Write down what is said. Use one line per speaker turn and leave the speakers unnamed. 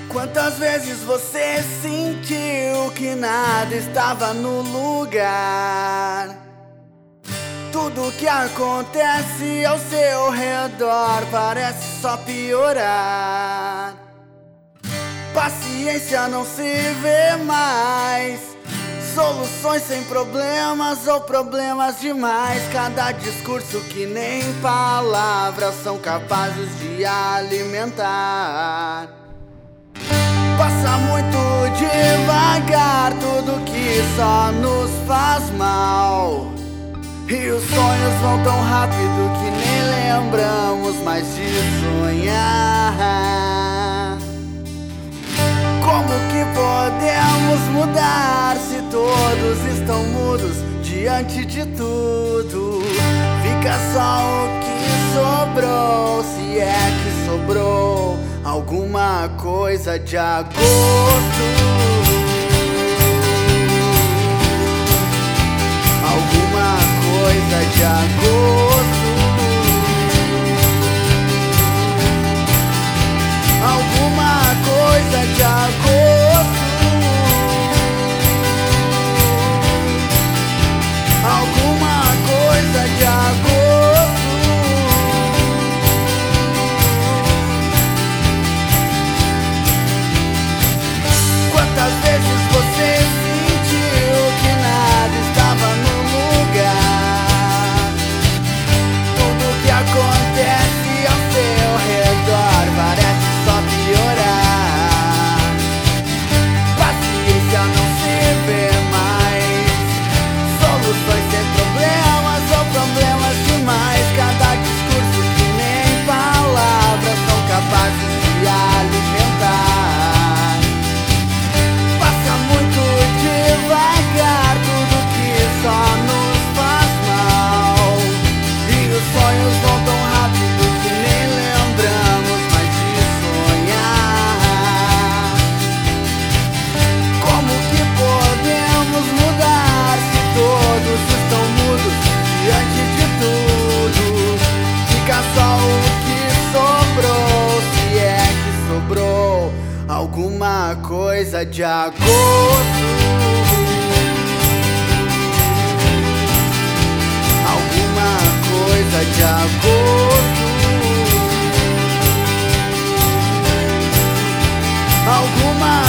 Quantas vezes você sentiu que nada estava no lugar? Tudo que acontece ao seu redor parece só piorar. Paciência não se vê mais, soluções sem problemas ou problemas demais. Cada discurso que nem palavras são capazes de alimentar. Passa muito devagar tudo que só nos faz mal, e os sonhos vão tão rápido que nem lembramos mais de sonhar. Como que podemos mudar se todos estão mudos diante de tudo? Fica só o que sobrou, se é que sobrou alguma coisa de agosto. Alguma coisa de agosto. Alguma coisa de agosto. Alguma coisa de agosto. Quantas vezes você sentiu que nada estava no lugar? Tudo que acontece ao seu redor parece só piorar. Paciência não se vê mais, soluções sem problemas ou problemas demais. Cada discurso que nem palavras são capazes de alimentar. Passa muito devagar tudo que só nos faz mal, e os sonhos vão tão rápido que nem lembramos mais de sonhar. Como que podemos mudar se todos estão mudos diante de tudo? Fica só o que sobrou, se é que sobrou alguma coisa de agosto. Alguma coisa de agosto. Alguma